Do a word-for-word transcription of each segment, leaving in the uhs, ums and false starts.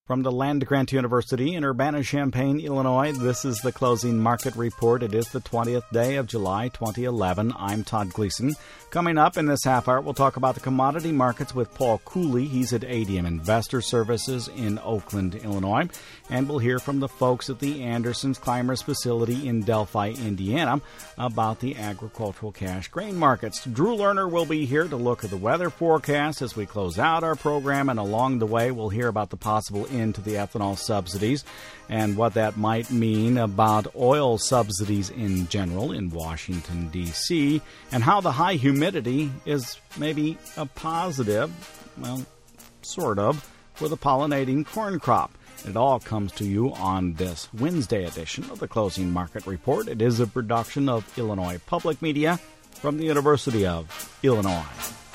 From the land-grant University in Urbana-Champaign, Illinois, this is the Closing Market Report. It is the twentieth day of July, twenty eleven. I'm Todd Gleason. Coming up in this half hour, we'll talk about the commodity markets with Paul Cooley. He's at A D M Investor Services in Oakland, Illinois. And we'll hear from the folks at the Andersons Climbers facility in Delphi, Indiana, about the agricultural cash grain markets. Drew Lerner will be here to look at the weather forecast as we close out our program, and along the way, we'll hear about the possible into the ethanol subsidies and what that might mean about oil subsidies in general in Washington, D C, and how the high humidity is maybe a positive, well, sort of, for the pollinating corn crop. It all comes to you on this Wednesday edition of the Closing Market Report. It is a production of Illinois Public Media from the University of Illinois.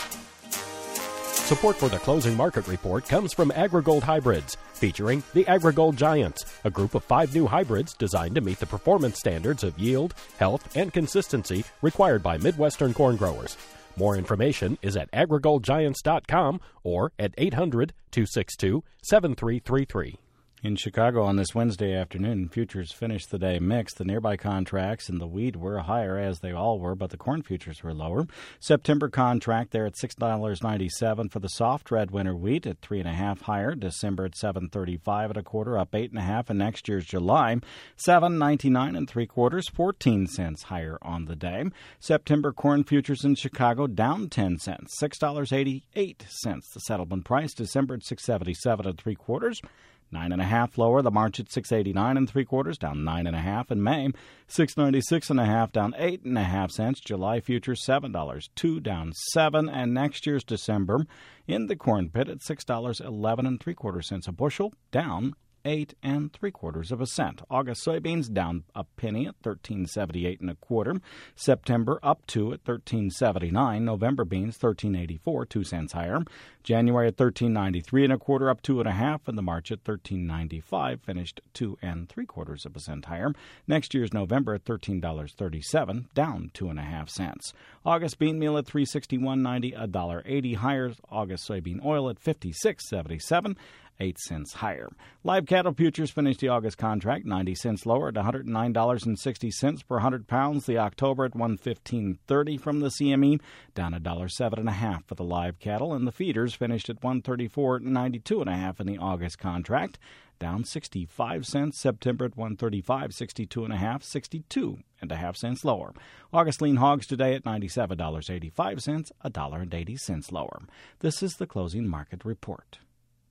Support for the Closing Market Report comes from AgriGold Hybrids, featuring the AgriGold Giants, a group of five new hybrids designed to meet the performance standards of yield, health, and consistency required by Midwestern corn growers. More information is at agri gold giants dot com or at eight hundred, two six two, seven three three three. In Chicago on this Wednesday afternoon, futures finished the day mixed. The nearby contracts and the wheat were higher, as they all were, but the corn futures were lower. September contract there at six dollars and ninety-seven cents for the soft red winter wheat, at three and a half higher. December at seven thirty-five and a quarter, up eight and a half. And next year's July, seven ninety-nine and three quarters, fourteen cents higher on the day. September corn futures in Chicago down ten cents, six dollars and eighty-eight cents. The settlement price. December at six seventy-seven and three quarters. Nine and a half lower. The March at six eighty-nine and three quarters, down nine and a half. In May, six ninety-six and a half, down eight and a half cents. July futures seven dollars two, down seven. And next year's December in the corn pit at six dollars eleven and three quarter cents a bushel, down eight and three quarters of a cent. August soybeans down a penny at thirteen seventy-eight and a quarter. September up two at thirteen seventy-nine. November beans thirteen eighty-four, two cents higher. January at thirteen ninety-three and a quarter, up two and a half, and the March at thirteen ninety-five, finished two and three quarters of a cent higher. Next year's November at thirteen thirty-seven, down two and a half cents. August bean meal at three sixty-one ninety, a dollar eighty higher. August soybean oil at fifty-six seventy-seven. eight cents higher. Live cattle futures finished the August contract ninety cents lower at one hundred nine dollars and sixty cents per one hundred pounds. The October at one fifteen thirty from the C M E, down a dollar seven and a half for the live cattle, and the feeders finished at one thirty-four ninety-two and a half in the August contract, down sixty-five cents. September at one thirty-five sixty-two and a half, sixty-two and a half cents lower. August lean hogs today at ninety-seven dollars and eighty-five cents, a dollar and eighty cents lower. This is the Closing Market Report.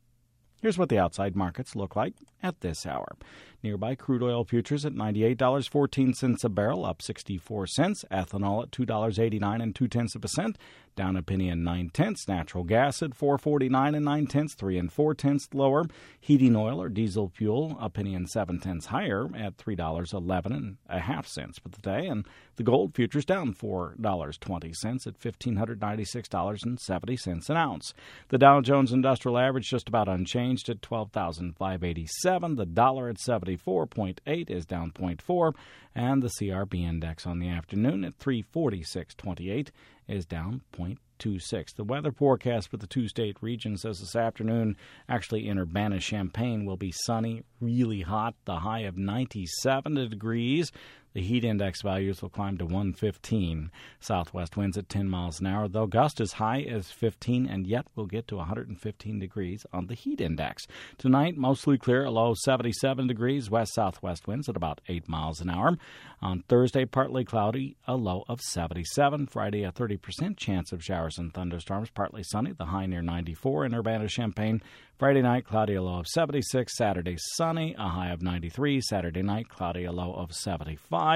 Here's what the outside markets look like at this hour. Nearby crude oil futures at ninety-eight dollars and fourteen cents a barrel, up sixty-four cents. Ethanol at two dollars and eighty-nine and two tenths of a cent, down a penny and nine tenths. Natural gas at four forty-nine and nine tenths, three and four tenths lower. Heating oil or diesel fuel a penny and seven tenths higher at three dollars and eleven and a half cents for the day. And the gold futures down four dollars and twenty cents at one thousand five hundred ninety-six dollars and seventy cents an ounce. The Dow Jones Industrial Average just about unchanged at twelve thousand five hundred eighty-seven. The dollar at seventy-four point eight is down zero point four, and the C R B index on the afternoon at three forty-six twenty-eight is down zero point two six. The weather forecast for the two state regions says this afternoon, actually in Urbana-Champaign, will be sunny, really hot, the high of ninety-seven degrees. The heat index values will climb to one fifteen. Southwest winds at ten miles an hour, though gusts as high as fifteen, and yet we'll get to one hundred fifteen degrees on the heat index. Tonight, mostly clear, a low of seventy-seven degrees, west-southwest winds at about eight miles an hour. On Thursday, partly cloudy, a low of seventy-seven. Friday, a thirty percent chance of showers and thunderstorms, partly sunny, the high near ninety-four in Urbana-Champaign. Friday night, cloudy, a low of seventy-six. Saturday, sunny, a high of ninety-three. Saturday night, cloudy, a low of seventy-five.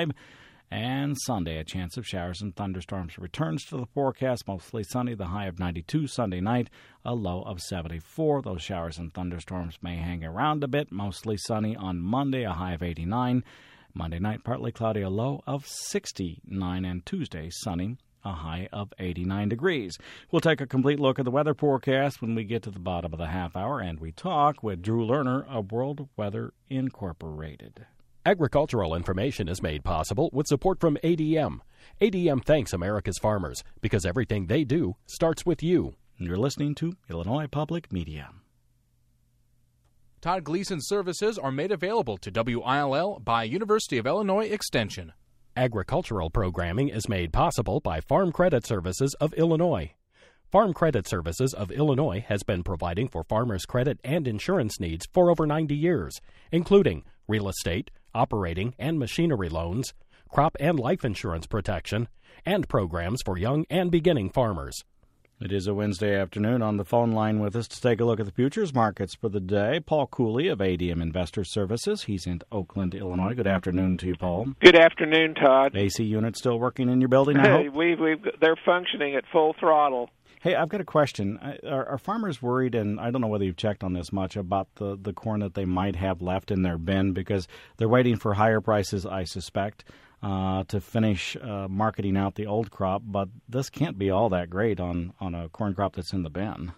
And Sunday, a chance of showers and thunderstorms returns to the forecast. Mostly sunny, the high of ninety-two. Sunday night, a low of seventy-four. Those showers and thunderstorms may hang around a bit. Mostly sunny on Monday, a high of eighty-nine. Monday night, partly cloudy, a low of sixty-nine. And Tuesday, sunny, a high of eighty-nine degrees. We'll take a complete look at the weather forecast when we get to the bottom of the half hour, and we talk with Drew Lerner of World Weather Incorporated. Agricultural information is made possible with support from A D M. A D M thanks America's farmers because everything they do starts with you. You're listening to Illinois Public Media. Todd Gleason services are made available to W I L L by University of Illinois Extension. Agricultural programming is made possible by Farm Credit Services of Illinois. Farm Credit Services of Illinois has been providing for farmers' credit and insurance needs for over ninety years, including real estate, operating and machinery loans, crop and life insurance protection, and programs for young and beginning farmers. It is a Wednesday afternoon. On the phone line with us to take a look at the futures markets for the day, Paul Cooley of A D M Investor Services. He's in Oakland, Illinois. Good afternoon to you, Paul. Good afternoon, Todd. A C unit still working in your building, I hope? we've, we've, they're functioning at full throttle. Hey, I've got a question. Are, are farmers worried, and I don't know whether you've checked on this much, about the, the corn that they might have left in their bin because they're waiting for higher prices, I suspect, uh, to finish uh, marketing out the old crop, but this can't be all that great on, on a corn crop that's in the bin.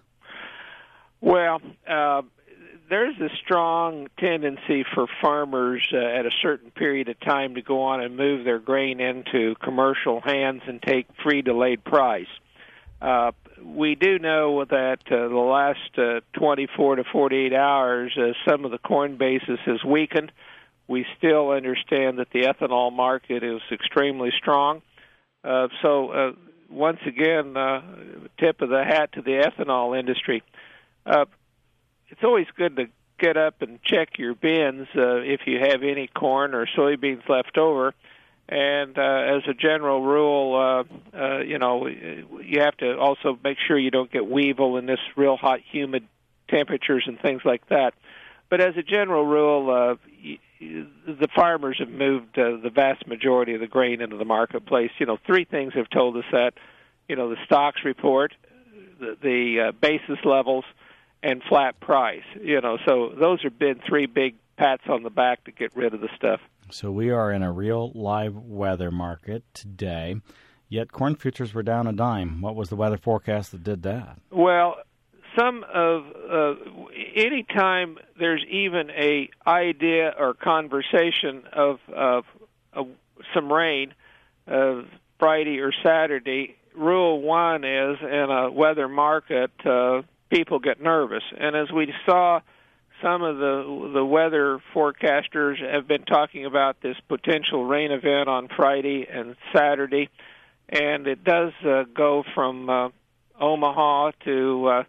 Well, uh, there's a strong tendency for farmers uh, at a certain period of time to go on and move their grain into commercial hands and take free delayed price. Uh, we do know that uh, the last uh, twenty-four to forty-eight hours, uh, some of the corn basis has weakened. We still understand that the ethanol market is extremely strong. Uh, so, uh, once again, uh, tip of the hat to the ethanol industry. Uh, it's always good to get up and check your bins uh, if you have any corn or soybeans left over. And uh, as a general rule, uh, uh, you know, you have to also make sure you don't get weevil in this real hot, humid temperatures and things like that. But as a general rule, uh, y- the farmers have moved uh, the vast majority of the grain into the marketplace. You know, three things have told us that. You know, the stocks report, the, the uh, basis levels, and flat price. You know, so those have been three big pats on the back to get rid of the stuff. So we are in a real live weather market today, yet corn futures were down a dime. What was the weather forecast that did that? Well, some of uh, any time there's even a idea or conversation of, of, of some rain, uh, Friday or Saturday, rule one is in a weather market, uh, people get nervous. And as we saw, some of the the weather forecasters have been talking about this potential rain event on Friday and Saturday, and it does uh, go from uh, Omaha to uh,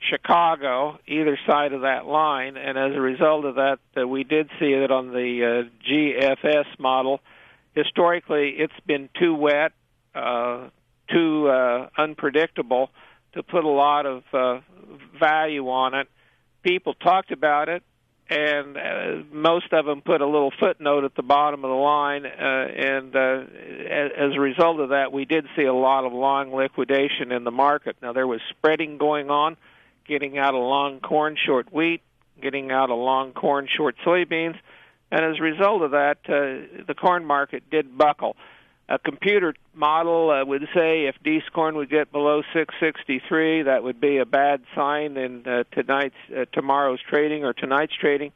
Chicago, either side of that line, and as a result of that, uh, we did see it on the uh, G F S model. Historically, it's been too wet, uh, too uh, unpredictable to put a lot of uh, value on it. People talked about it, and uh, most of them put a little footnote at the bottom of the line, uh, and uh, as, as a result of that, we did see a lot of long liquidation in the market. Now, there was spreading going on, getting out of long corn, short wheat, getting out of long corn, short soybeans, and as a result of that, uh, the corn market did buckle. A computer model uh, would say if D S corn would get below six sixty-three, that would be a bad sign in uh, tonight's, uh, tomorrow's trading or tonight's trading.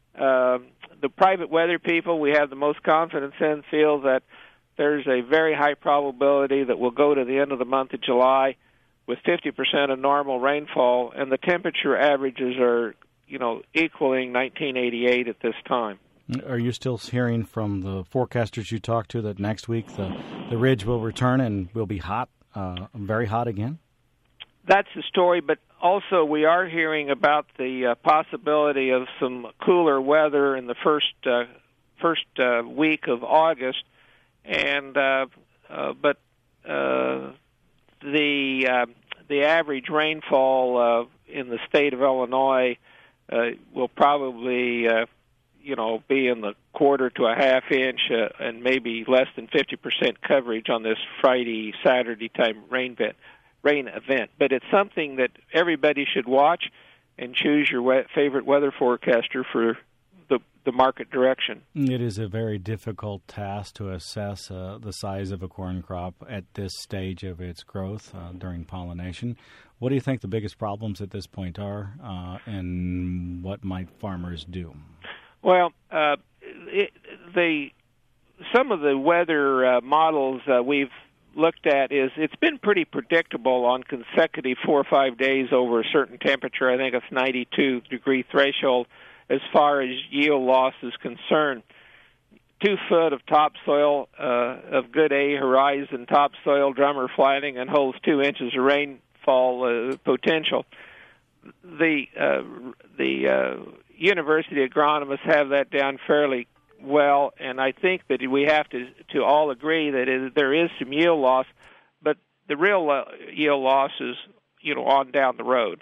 Uh, the private weather people we have the most confidence in feel that there's a very high probability that we'll go to the end of the month of July with fifty percent of normal rainfall, and the temperature averages are, you know, equaling nineteen eighty-eight at this time. Are you still hearing from the forecasters you talked to that next week the, the ridge will return and will be hot, uh, very hot again? That's the story, but also we are hearing about the uh, possibility of some cooler weather in the first uh, first uh, week of August, and uh, uh, but uh, the uh, the average rainfall uh, in the state of Illinois uh, will probably uh, you know, be in the quarter to a half inch uh, and maybe less than fifty percent coverage on this Friday, Saturday time rain event, rain event. But it's something that everybody should watch and choose your we- favorite weather forecaster for the, the market direction. It is a very difficult task to assess uh, the size of a corn crop at this stage of its growth uh, during pollination. What do you think the biggest problems at this point are, uh, and what might farmers do? Well, uh, it, the some of the weather uh, models uh, we've looked at is it's been pretty predictable on consecutive four or five days over a certain temperature. I think it's ninety-two degree threshold. as far as yield loss is concerned. Two foot of topsoil, uh, of good A horizon topsoil, drummer flatting, and holds two inches of rainfall uh, potential. The uh, the uh, university agronomists have that down fairly well, and I think that we have to to all agree that it, there is some yield loss, but the real uh, yield loss is, you know, on down the road.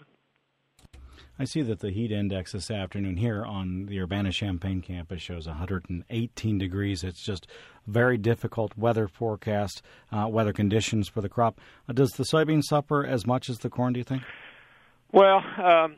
I see that the heat index this afternoon here on the Urbana-Champaign campus shows one hundred eighteen degrees. It's just very difficult weather forecast, uh, weather conditions for the crop. Uh, does the soybean suffer as much as the corn, do you think? Well, um,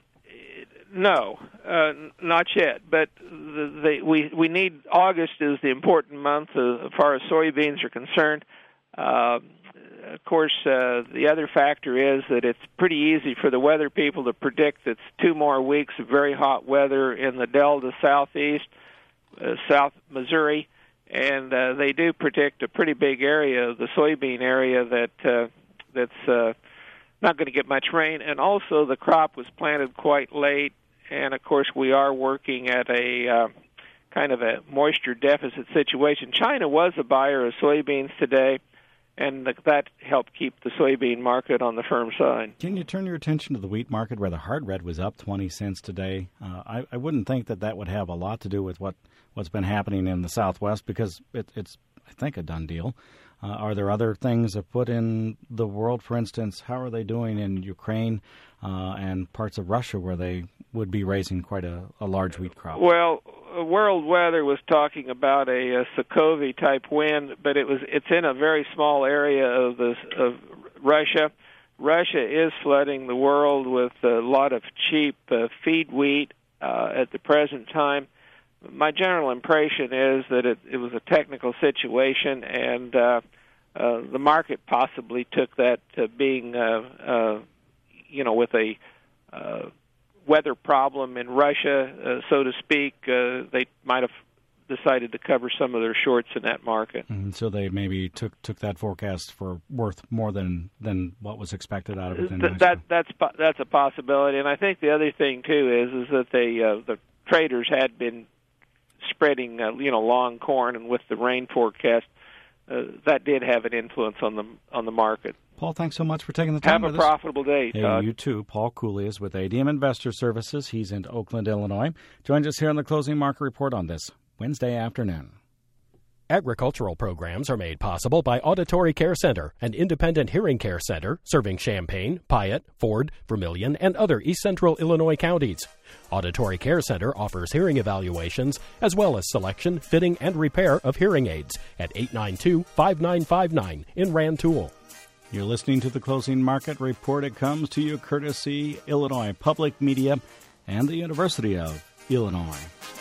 no, uh, not yet. But the, the, we we need August is the important month uh, as far as soybeans are concerned. Uh, Of course, uh, the other factor is that it's pretty easy for the weather people to predict it's two more weeks of very hot weather in the Delta, Southeast, uh, South Missouri, and uh, they do predict a pretty big area, the soybean area, that uh, that's uh, not going to get much rain. And also the crop was planted quite late, and of course we are working at a uh, kind of a moisture deficit situation. China was a buyer of soybeans today, and that helped keep the soybean market on the firm side. Can you turn your attention to the wheat market, where the hard red was up twenty cents today? Uh, I, I wouldn't think that that would have a lot to do with what, what's been happening in the Southwest, because it, it's, I think, a done deal. Uh, are there other things afoot in the world? For instance, how are they doing in Ukraine uh, and parts of Russia, where they would be raising quite a, a large wheat crop? Well, World Weather was talking about a, a Sokovy-type wind, but it was it's in a very small area of the of Russia. Russia is flooding the world with a lot of cheap uh, feed wheat uh, at the present time. My general impression is that it, it was a technical situation, and uh, uh, the market possibly took that to being, uh, uh, you know, with a uh, weather problem in Russia, uh, so to speak. Uh, they might have decided to cover some of their shorts in that market. And so they maybe took took that forecast for worth more than, than what was expected out of it. Th- that that's that's a possibility, and I think the other thing too is is that they uh, the traders had been spreading uh, you know long corn, and with the rain forecast, uh, that did have an influence on the on the market. Paul, thanks so much for taking the time. Have with a us. profitable day, Hey, Todd. you too. Paul Cooley is with A D M Investor Services. He's in Oakland, Illinois. Joins us here on the Closing Market Report on this Wednesday afternoon. Agricultural programs are made possible by Auditory Care Center, an independent hearing care center serving Champaign, Piatt, Ford, Vermilion, and other East Central Illinois counties. Auditory Care Center offers hearing evaluations as well as selection, fitting, and repair of hearing aids at eight nine two, five nine five nine in Rantoul. You're listening to the Closing Market Report. It comes to you courtesy Illinois Public Media and the University of Illinois.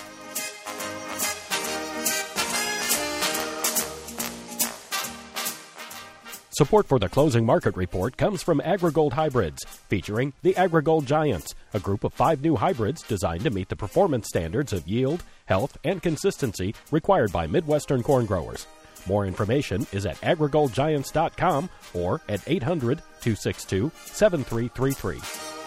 Support for the Closing Market Report comes from AgriGold Hybrids, featuring the AgriGold Giants, a group of five new hybrids designed to meet the performance standards of yield, health, and consistency required by Midwestern corn growers. More information is at agri gold giants dot com or at eight hundred, two six two, seven three three three.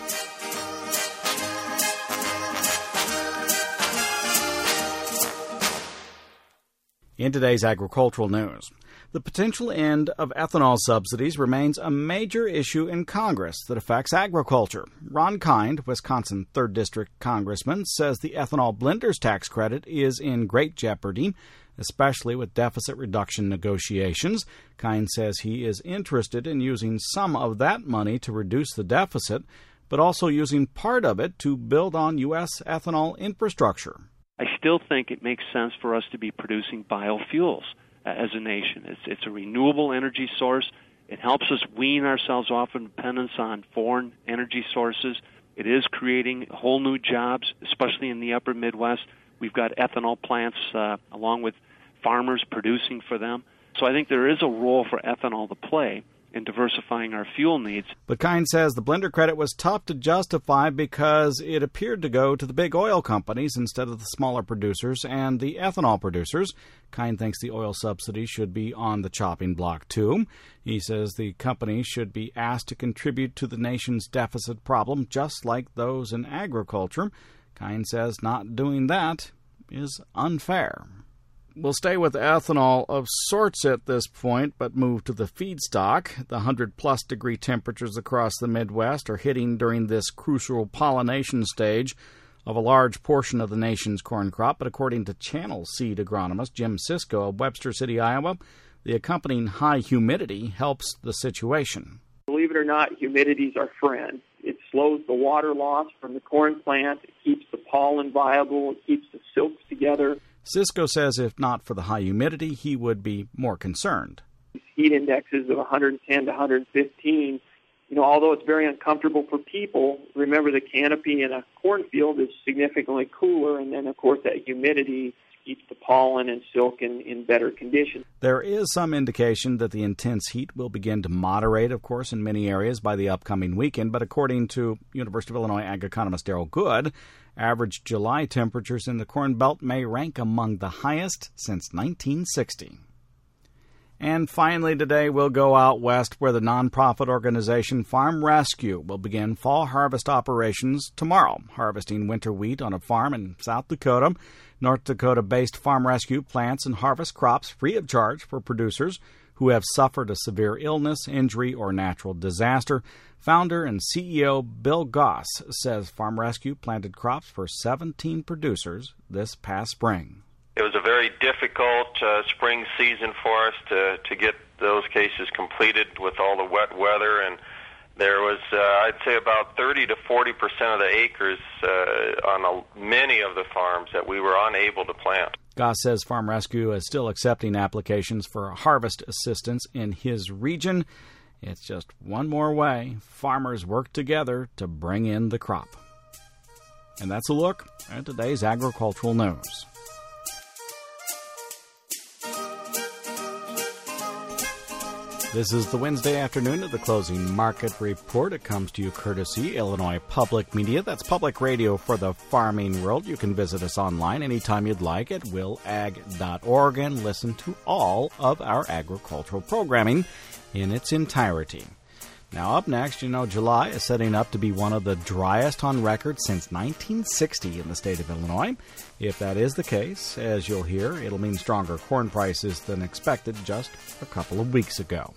In today's agricultural news, the potential end of ethanol subsidies remains a major issue in Congress that affects agriculture. Ron Kind, Wisconsin third District Congressman, says the ethanol blenders tax credit is in great jeopardy, especially with deficit reduction negotiations. Kind says he is interested in using some of that money to reduce the deficit, but also using part of it to build on U S ethanol infrastructure. I still think it makes sense for us to be producing biofuels as a nation. It's, it's a renewable energy source. It helps us wean ourselves off of dependence on foreign energy sources. It is creating whole new jobs, especially in the upper Midwest. We've got ethanol plants uh, along with farmers producing for them. So I think there is a role for ethanol to play in diversifying our fuel needs. But Kind says the blender credit was tough to justify because it appeared to go to the big oil companies instead of the smaller producers and the ethanol producers. Kind thinks the oil subsidy should be on the chopping block, too. He says the companies should be asked to contribute to the nation's deficit problem, just like those in agriculture. Kine says not doing that is unfair. We'll stay with ethanol of sorts at this point, but move to the feedstock. The one hundred plus degree temperatures across the Midwest are hitting during this crucial pollination stage of a large portion of the nation's corn crop. But according to Channel Seed agronomist Jim Sisko of Webster City, Iowa, the accompanying high humidity helps the situation. Believe it or not, humidity is our friend. It slows the water loss from the corn plant. It keeps the pollen viable. It keeps the silks together. Sisko says if not for the high humidity, he would be more concerned. Heat indexes of one hundred ten to one hundred fifteen, you know, although it's very uncomfortable for people, remember the canopy in a cornfield is significantly cooler, and then, of course, that humidity keeps the pollen and silk in, in better condition. There is some indication that the intense heat will begin to moderate, of course, in many areas by the upcoming weekend, but according to University of Illinois ag economist Darrell Good, average July temperatures in the Corn Belt may rank among the highest since nineteen sixty. And finally today, we'll go out west where the nonprofit organization Farm Rescue will begin fall harvest operations tomorrow, harvesting winter wheat on a farm in South Dakota. North Dakota-based Farm Rescue plants and harvests crops free of charge for producers who have suffered a severe illness, injury, or natural disaster. Founder and C E O Bill Goss says Farm Rescue planted crops for seventeen producers this past spring. It was a very difficult uh, spring season for us to, to get those cases completed with all the wet weather, and there was, uh, I'd say, about thirty to forty percent of the acres uh, on a, many of the farms that we were unable to plant. Goss says Farm Rescue is still accepting applications for harvest assistance in his region. It's just one more way farmers work together to bring in the crop. And that's a look at today's agricultural news. This is the Wednesday afternoon of the Closing Market Report. It comes to you courtesy Illinois Public Media. That's public radio for the farming world. You can visit us online anytime you'd like at will ag dot org and listen to all of our agricultural programming in its entirety. Now up next, you know, July is setting up to be one of the driest on record since nineteen sixty in the state of Illinois. If that is the case, as you'll hear, it'll mean stronger corn prices than expected just a couple of weeks ago.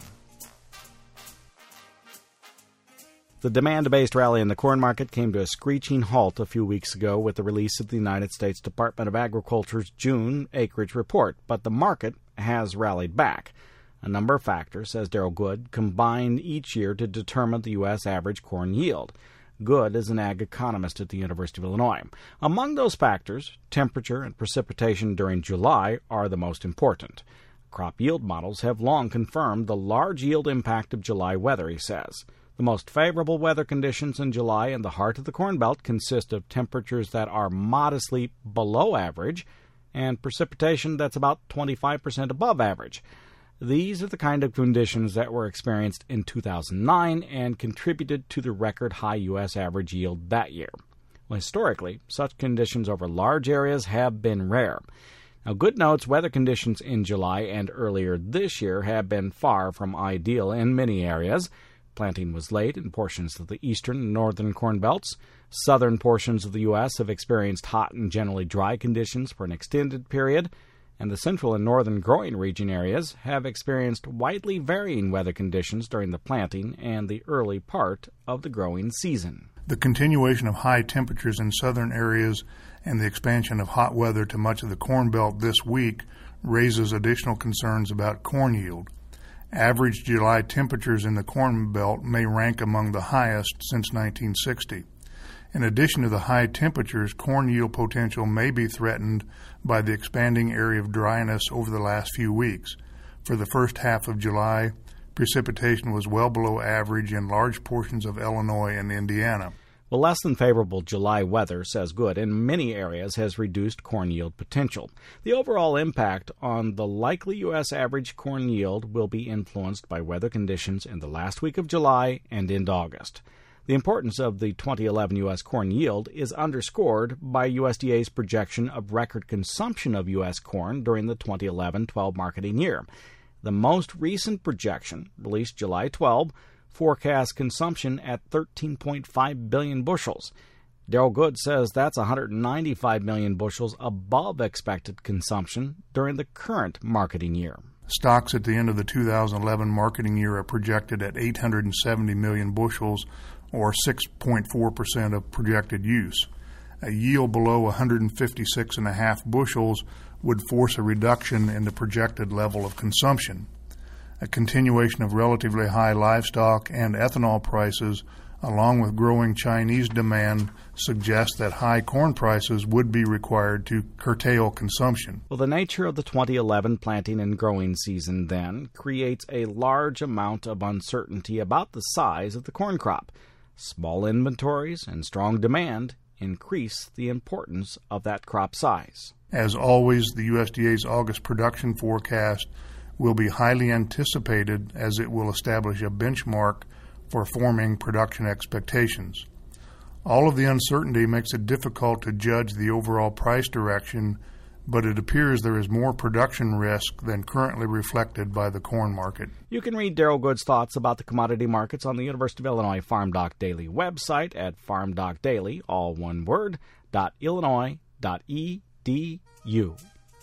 The demand-based rally in the corn market came to a screeching halt a few weeks ago with the release of the United States Department of Agriculture's June acreage report, but the market has rallied back. A number of factors, says Darrell Good, combine each year to determine the U S average corn yield. Good is an ag economist at the University of Illinois. Among those factors, temperature and precipitation during July are the most important. Crop yield models have long confirmed the large yield impact of July weather, he says. The most favorable weather conditions in July in the heart of the Corn Belt consist of temperatures that are modestly below average and precipitation that's about twenty-five percent above average. These are the kind of conditions that were experienced in two thousand nine and contributed to the record high U S average yield that year. Well, historically, such conditions over large areas have been rare. Now, Good notes weather conditions in July and earlier this year have been far from ideal in many areas. Planting was late in portions of the eastern and northern corn belts. Southern portions of the U S have experienced hot and generally dry conditions for an extended period, and the central and northern growing region areas have experienced widely varying weather conditions during the planting and the early part of the growing season. The continuation of high temperatures in southern areas and the expansion of hot weather to much of the Corn Belt this week raises additional concerns about corn yield. Average July temperatures in the Corn Belt may rank among the highest since nineteen sixty. In addition to the high temperatures, corn yield potential may be threatened by the expanding area of dryness over the last few weeks. For the first half of July, precipitation was well below average in large portions of Illinois and Indiana. Well, less than favorable July weather, says Good, in many areas has reduced corn yield potential. The overall impact on the likely U S average corn yield will be influenced by weather conditions in the last week of July and into August. The importance of the twenty eleven U S corn yield is underscored by U S D A's projection of record consumption of U S corn during the twenty eleven twelve marketing year. The most recent projection, released July twelfth, forecasts consumption at thirteen point five billion bushels. Daryl Good says that's one hundred ninety-five million bushels above expected consumption during the current marketing year. Stocks at the end of the two thousand eleven marketing year are projected at eight hundred seventy million bushels, or six point four percent of projected use. A yield below one hundred fifty-six point five bushels would force a reduction in the projected level of consumption. A continuation of relatively high livestock and ethanol prices, along with growing Chinese demand, suggests that high corn prices would be required to curtail consumption. Well, the nature of the twenty eleven planting and growing season then creates a large amount of uncertainty about the size of the corn crop. Small inventories and strong demand increase the importance of that crop size. As always, the U S D A's August production forecast will be highly anticipated as it will establish a benchmark for forming production expectations. All of the uncertainty makes it difficult to judge the overall price direction, but it appears there is more production risk than currently reflected by the corn market. You can read Daryl Good's thoughts about the commodity markets on the University of Illinois Farm Doc Daily website at farmdocdaily, all one word, dot illinois dot e d u.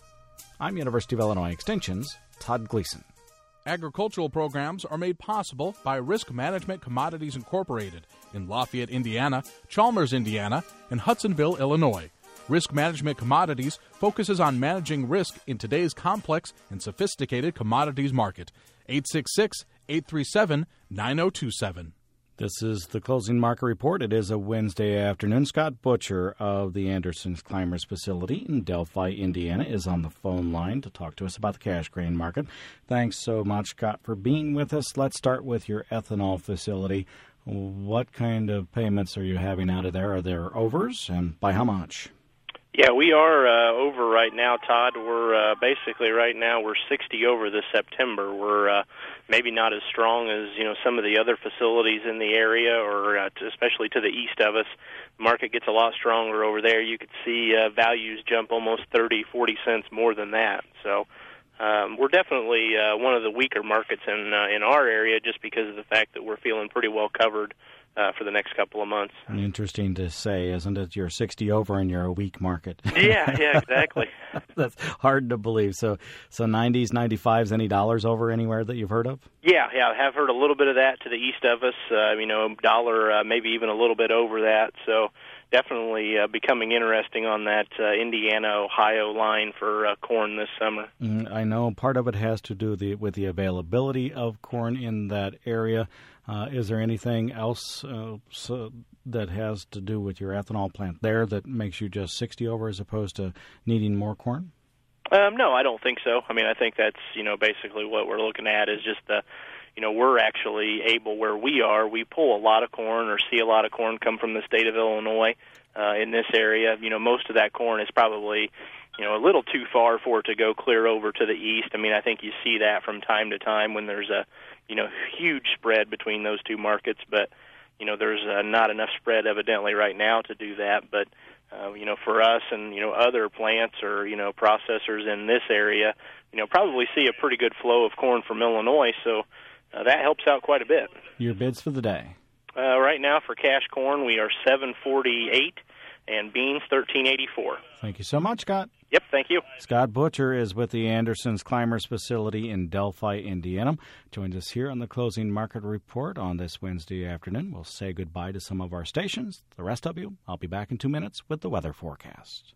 I'm University of Illinois Extension's Todd Gleason. Agricultural programs are made possible by Risk Management Commodities Incorporated in Lafayette, Indiana, Chalmers, Indiana, and Hudsonville, Illinois. Risk Management Commodities focuses on managing risk in today's complex and sophisticated commodities market. eight six six, eight three seven, nine zero two seven. This is the Closing Market Report. It is a Wednesday afternoon. Scott Butcher of the Anderson's Climbers facility in Delphi, Indiana, is on the phone line to talk to us about the cash grain market. Thanks so much, Scott, for being with us. Let's start with your ethanol facility. What kind of payments are you having out of there? Are there overs, and by how much? Yeah, we are uh, over right now, Todd. We're uh, basically right now we're sixty over this September. We're uh, maybe not as strong as you know some of the other facilities in the area, or uh, to, especially to the east of us. The market gets a lot stronger over there. You could see uh, values jump almost thirty, forty cents more than that. So um, we're definitely uh, one of the weaker markets in uh, in our area, just because of the fact that we're feeling pretty well covered Uh, for the next couple of months. Interesting to say, isn't it? You're sixty over and you're a weak market. yeah, yeah, exactly. That's hard to believe. So, so nineties, ninety-fives, any dollars over anywhere that you've heard of? Yeah, yeah, I have heard a little bit of that to the east of us. Uh, you know, dollar, uh, maybe even a little bit over that. So, definitely uh, becoming interesting on that uh, Indiana-Ohio line for uh, corn this summer. Mm, I know part of it has to do the, with the availability of corn in that area. Uh, is there anything else uh, so that has to do with your ethanol plant there that makes you just sixty over as opposed to needing more corn? Um, no, I don't think so. I mean, I think that's, you know, basically what we're looking at is just the, you know, we're actually able, where we are, we pull a lot of corn or see a lot of corn come from the state of Illinois uh, in this area. You know, most of that corn is probably, you know, a little too far for it to go clear over to the east. I mean, I think you see that from time to time when there's a, you know, huge spread between those two markets, but, you know, there's uh, not enough spread evidently right now to do that. But, uh, you know, for us and, you know, other plants or, you know, processors in this area, you know, probably see a pretty good flow of corn from Illinois, so uh, that helps out quite a bit. Your bids for the day? Uh, right now for cash corn, we are seven forty-eight, and beans thirteen eighty-four. Thank you so much, Scott. Yep, thank you. Scott Butcher is with the Anderson's Climbers facility in Delphi, Indiana. Joins us here on the Closing Market Report on this Wednesday afternoon. We'll say goodbye to some of our stations. The rest of you, I'll be back in two minutes with the weather forecast.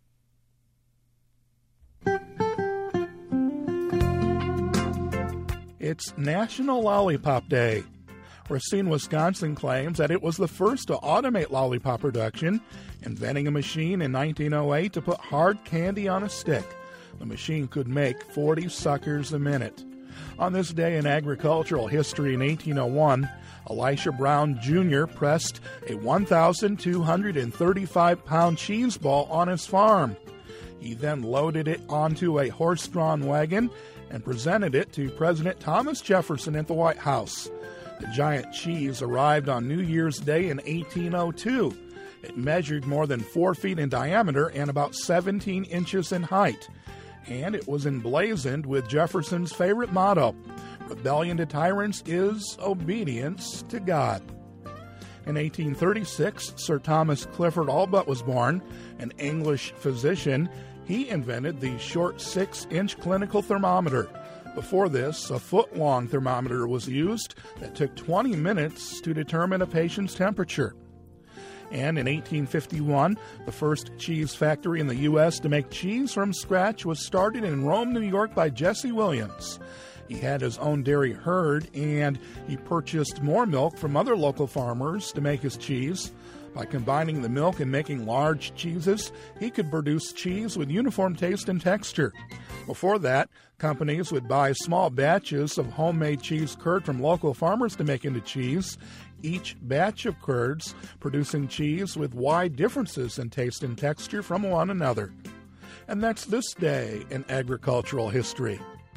It's National Lollipop Day. Racine, Wisconsin claims that it was the first to automate lollipop production, inventing a machine in nineteen oh eight to put hard candy on a stick. The machine could make forty suckers a minute. On this day in agricultural history in eighteen oh one, Elisha Brown Junior pressed a one thousand two hundred thirty-five pound cheese ball on his farm. He then loaded it onto a horse-drawn wagon and presented it to President Thomas Jefferson at the White House. The giant cheese arrived on New Year's Day in eighteen oh two. It measured more than four feet in diameter and about seventeen inches in height. And it was emblazoned with Jefferson's favorite motto, "Rebellion to tyrants is obedience to God." In eighteen thirty-six, Sir Thomas Clifford Allbutt was born, an English physician. He invented the short six-inch clinical thermometer. Before this, a foot-long thermometer was used that took twenty minutes to determine a patient's temperature. And in eighteen fifty-one, the first cheese factory in the U S to make cheese from scratch was started in Rome, New York by Jesse Williams. He had his own dairy herd, and he purchased more milk from other local farmers to make his cheese. By combining the milk and making large cheeses, he could produce cheese with uniform taste and texture. Before that, companies would buy small batches of homemade cheese curd from local farmers to make into cheese, each batch of curds producing cheese with wide differences in taste and texture from one another. And that's this day in agricultural history.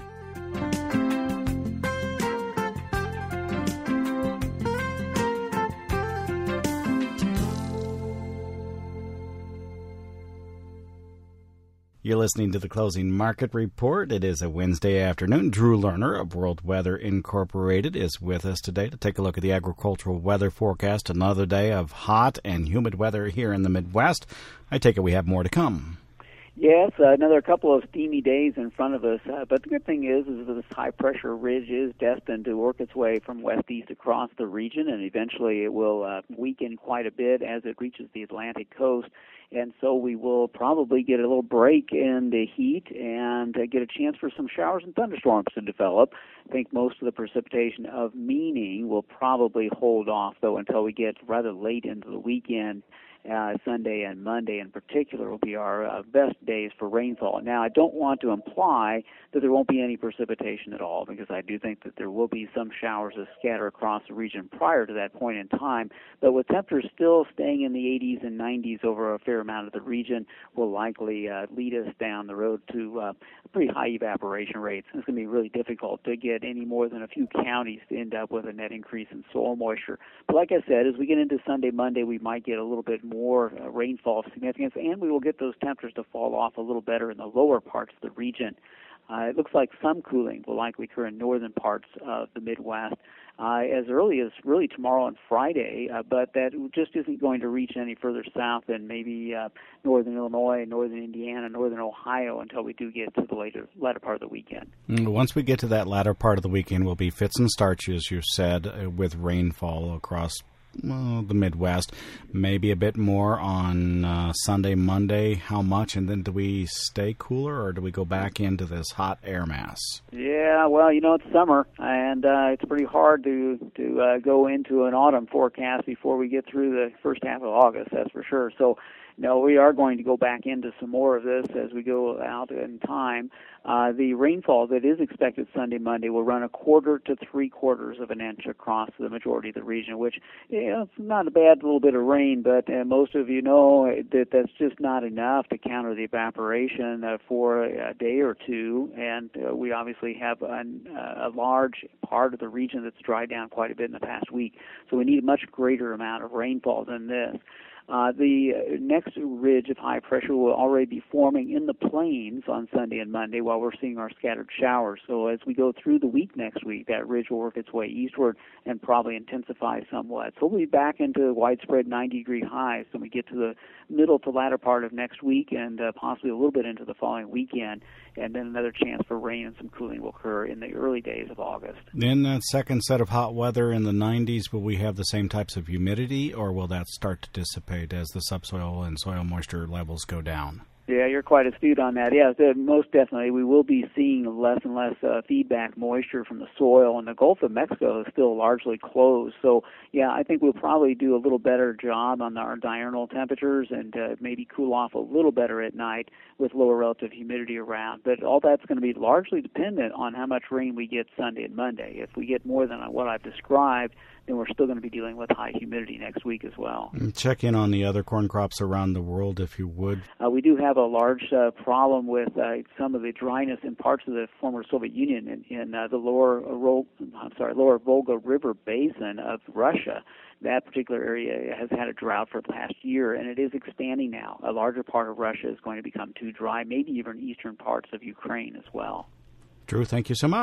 You're listening to the Closing Market Report. It is a Wednesday afternoon. Drew Lerner of World Weather Incorporated is with us today to take a look at the agricultural weather forecast. Another day of hot and humid weather here in the Midwest. I take it we have more to come. Yes, uh, another couple of steamy days in front of us. Uh, but the good thing is, is that this high-pressure ridge is destined to work its way from west-east across the region, and eventually it will uh, weaken quite a bit as it reaches the Atlantic coast. And so we will probably get a little break in the heat and uh, get a chance for some showers and thunderstorms to develop. I think most of the precipitation of meaning will probably hold off, though, until we get rather late into the weekend. Uh, Sunday and Monday in particular will be our uh, best days for rainfall. Now, I don't want to imply that there won't be any precipitation at all, because I do think that there will be some showers that scatter across the region prior to that point in time. But with temperatures still staying in the eighties and nineties over a fair amount of the region, will likely uh, lead us down the road to uh, pretty high evaporation rates. It's going to be really difficult to get any more than a few counties to end up with a net increase in soil moisture. But like I said, as we get into Sunday, Monday, we might get a little bit more more uh, rainfall significance, and we will get those temperatures to fall off a little better in the lower parts of the region. Uh, it looks like some cooling will likely occur in northern parts of the Midwest uh, as early as really tomorrow and Friday, uh, but that just isn't going to reach any further south than maybe uh, northern Illinois, northern Indiana, northern Ohio until we do get to the later latter part of the weekend. Once we get to that latter part of the weekend, will be fits and starts, as you said, uh, with rainfall across Well, the Midwest, maybe a bit more on uh, Sunday, Monday. How much? And then do we stay cooler, or do we go back into this hot air mass? Yeah, well, you know, it's summer, and uh, it's pretty hard to to uh, go into an autumn forecast before we get through the first half of August, that's for sure. So, no, we are going to go back into some more of this as we go out in time. Uh, the rainfall that is expected Sunday, Monday will run a quarter to three quarters of an inch across the majority of the region, which, you know, it's not a bad little bit of rain, but uh, most of you know that that's just not enough to counter the evaporation uh, for a day or two. And uh, we obviously have an, uh, a large part of the region that's dried down quite a bit in the past week. So we need a much greater amount of rainfall than this. Uh, the next ridge of high pressure will already be forming in the plains on Sunday and Monday while we're seeing our scattered showers. So as we go through the week next week, that ridge will work its way eastward and probably intensify somewhat. So we'll be back into widespread ninety-degree highs when we get to the middle to latter part of next week, and uh, possibly a little bit into the following weekend. And then another chance for rain and some cooling will occur in the early days of August. In that second set of hot weather in the nineties, will we have the same types of humidity, or will that start to dissipate as the subsoil and soil moisture levels go down? Yeah, you're quite astute on that. Yeah, most definitely. We will be seeing less and less uh, feedback moisture from the soil, and the Gulf of Mexico is still largely closed. So, yeah, I think we'll probably do a little better job on our diurnal temperatures and uh, maybe cool off a little better at night with lower relative humidity around. But all that's going to be largely dependent on how much rain we get Sunday and Monday. If we get more than what I've described, then we're still going to be dealing with high humidity next week as well. Check in on the other corn crops around the world, if you would. Uh, we do have a large uh, problem with uh, some of the dryness in parts of the former Soviet Union in, in uh, the lower Ro- I'm sorry, lower Volga River basin of Russia. That particular area has had a drought for the past year, and it is expanding now. A larger part of Russia is going to become too dry, maybe even eastern parts of Ukraine as well. Drew, thank you so much.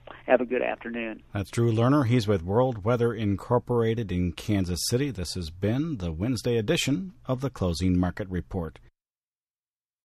Have a good afternoon. That's Drew Lerner. He's with World Weather Incorporated in Kansas City. This has been the Wednesday edition of the Closing Market Report.